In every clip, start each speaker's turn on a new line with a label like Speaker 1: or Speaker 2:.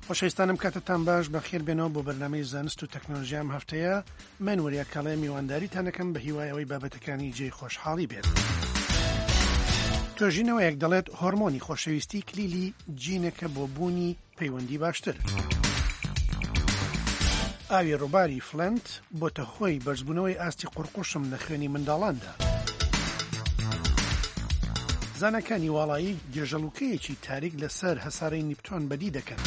Speaker 1: خۆشەویستانم کاتتان باش بەخێر بێنەوە بۆ بەرنامەی زانست و تەکنۆلۆژیا ئەم هەفتەیە من وەریا کاڵێ میوانداریتانەکەم بە هیوایەوەی بابەتەکانی جێی خۆشحاڵی بێت. توێژینەوە یەک دەڵێت هۆرمۆنی خۆشەویستی کلیلی جینەکە بۆ بوونی پەیوەندی باشتر. ئاوی ڕووباری فلنت بۆتە هۆی بەرزبوونەوەی ئاستی قورقوشم لە خوێنی منداڵاندا. زانەکانی واڵایی گێژەلوکەیەکی تاریک لەسەر هەسارەی نیپتۆن بەدی دەکەن.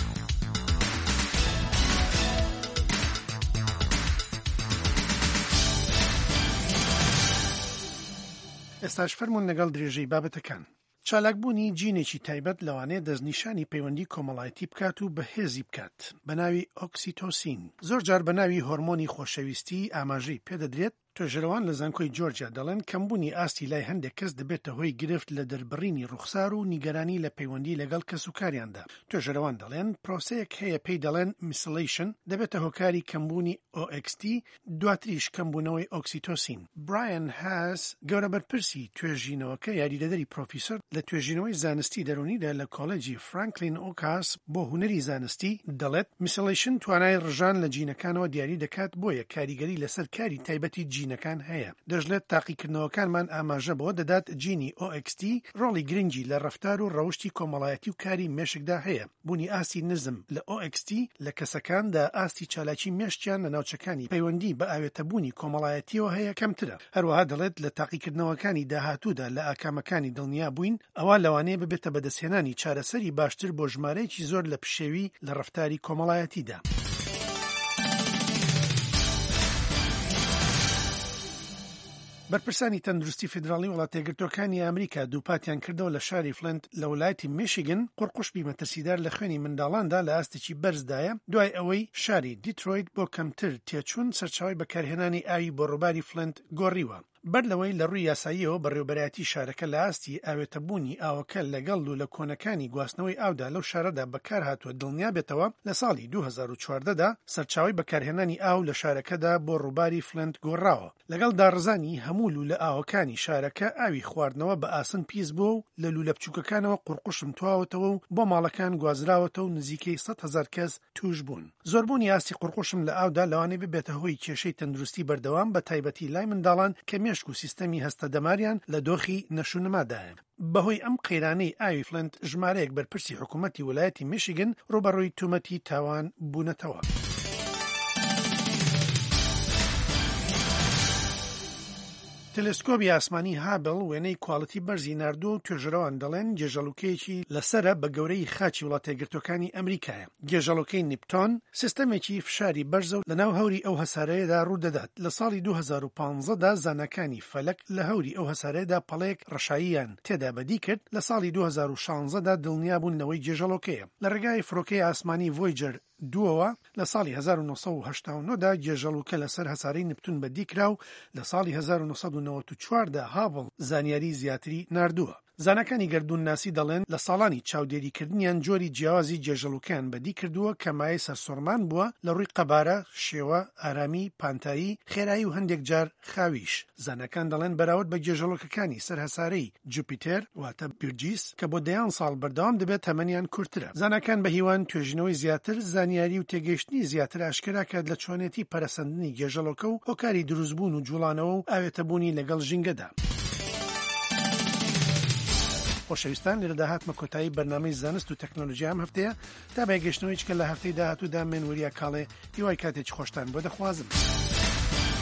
Speaker 1: ئێستاش فەرموون لەگەڵ درێژەی بابەتەکان. چالاکبوونی جینێکی تایبەت لەوانەیە دەستنیشانی پەیوەندی کۆمەڵایەتی بکات و بەهێزی بکات بە ناوی ئۆکسیتۆسین. زۆر جار بە ناوی هۆرمۆنی خۆشەویستی ئاماژەی پێدەدرێت. توێژەرەوان لە زانکۆی جۆرجیا دەڵێن کەمبوونی ئاستی لای هەندێک کەس دەبێتە هۆی گرفت لە دەربڕینی ڕوخسار و نیگەرانی لە پەیوەندی لەگەڵ کەس و کاریاندا. توێژەرەوان دەڵێن پرۆسەیەک هەیە پێی دەڵێن میسلیشن دەبێتە هۆکاری کەمبوونی OXT دواتریش کەمبوونەوەی ئۆکسیتۆسین. برایەن هاس گەورە بەرپرسی توێژینەوەکە یاریدەدەری پرۆفیسۆر لە توێژینەوەی زانستی دەرونیدا لە کۆلێجی فرانکلین ئۆکاس بۆ هونەری زانستی دەڵێت میسلیشن توانای ڕژان لە جینەکانەوە دیاری دەکات بۆیە کاریگەری لەسەر کاری تایبەتی جینەکان هەیە. دەژلێت تاقیکردنەوەکانمان ئاماژە بۆ دەدات جینی OXT ڕۆڵی گرنگی لە ڕەفتار و ڕەوشی کۆمەڵایەتی و کاری مێشکدا هەیە. بوونی ئاستی نزم لە OXT لە کەسەکاندا ئاستی چالاکی مێشکیان لە ناوچەکانی پەیوەندی بە ئاوێتەبوونی کۆمەڵایەتیەوە هەیە کەمترە. هەروەها دەڵێت لە تاقیکردنەوەکانی داهاتوودا لە ئاکامەکانی دڵنیا بووین ئەوە لەوانەیە ببێتە بەدەستهێنانی چارەسەری باشتر بۆ ژمارەیەکی زۆر لە پشێوی لە ڕەفتاری کۆمەڵایەتیدا. بەرپرسانی تەندروستی فیدراڵی وڵاتە یەکگرتووەکانی ئەمریکا دووپاتیان کردەوە لە شاری فلنت لە وڵاتی میشیگن قورقوشبی مەترسیدار لە خوێنی منداڵاندا لە ئاستێکی بەرزدایە دوای ئەوەی شاری دیترۆیت بۆ کەمتر تێچوون سەرچاوی بەکارهێنانی ئاوی بۆ ڕووباری فلنت گۆڕیوە. بەر لەوەی لە ڕووی یاساییەوە بەڕێوەبەرایەتی شارەکە لە ئاستی ئاوێتەبوونی ئاوەکە لەگەڵ و لە کۆنەکانی گواستنەوەی ئاودا لەو شارەدا بەکار هاتووە دڵنیا بێتەوە لە ساڵی 2014دا سەرچاوی بەکارهێنانی ئاو لە شارەکەدا بۆ ڕووباری فلنت گۆڕاوە. لەگەڵ داڕزانی هەموو لولە ئاوەکانی شارەکە ئاوی خواردنەوە بە ئاسن پیس بووە و لە لولە بچووکەکانەوە قورقوشم تواوەتەوە و بۆ ماڵەکان گوازراوەتە و نزیکەی 100,000 کەس توش بوون. زۆربوونی ئاستی قورقوشم لە ئاودا لەوانەیە ببێتە هۆی کێشەی تەندروستی بەردەوام بە تایبەتی لای منداڵان کە مێشک و سیستەمی هەستە دەماریان لە دۆخی نەشونەمادایە. بەهۆی ئەم قەیرانەی ئاوی فلنت ژمارەیەک بەرپرسی حکوومەتی ویلایەتی میشیگن ڕوبەڕووی تومەتی تاوان بوونەتەوە. تەلەسکۆبی ئاسمانی هابل وێنەی کواڵەتی بەرزی ناردووە و توێژەرەوان دەڵێن گێژەلوکەیەکی لەسرە بە گەورەی خاچی وڵاتە یەکگرتووەکانی ئەمریکایە. گێژەلوکەی نیپتۆن سیستەمێکی فشاری بەرزە و لەناو هەوری ئەو هەسارەیەدا ڕوودەدات. لە ساڵی 2015دا زانەکانی فەلەک لە هەوری ئەو هەسارەیەدا پەڵەیەک ڕەشاییان تێدا بەدی کرد. لە ساڵی 2016دا دڵنیا بوونەوەی گێژەلوکەیە. لە ڕێگای فڕۆکەی ئاسمانی ڤۆیجەر دووەوە لە ساڵی 1989دا گێژەلوکە لەسەر هەسارەی نپتون بەدیکرا و لە ساڵی 1994دا هابڵ زانیاری زیاتری ناردووە. زانەکانی گەردوونناسی دەڵێن لە ساڵانی چاودێریکردنیان جۆری جیاوازی گێژەلوکەیان بەدی کردووە کە مایە سەرسۆرمان بووە لە ڕووی قەبارە، شێوە، ئارامی، پانتایی، خێرایی و هەندێک جار خاویش. زانەکان دەڵێن بەراورد بە گێژەلوکەکانی سەرهەسارەی جوپیتەر واتە بیرجیس کە بۆ 10 ساڵ بەردەوام دەبێت تەمەنیان کورتترە. زانەکان بە هیوان توێژینەوەی زیاتر، زانیاری و تێگەیشتنی زیاتر ئاشکراکات لە چۆنێتی پەرەسەندنی گێژەلوکە و هۆکاری دروستبوون و جوڵانەوە و ئاوێتەبوونی لەگەڵ ژینگەدا. خۆشەویستان لێرە داهاتمە کۆتایی بەرنامەی زانست و تەکنۆلۆژیا ئەم هەفتەیە تا بەیگەشتنەوەی چکە لە هەفتەی داهاتوودا من وەریا کاڵێ هیوای کاتێکی خۆشتان بۆ دەخوازم.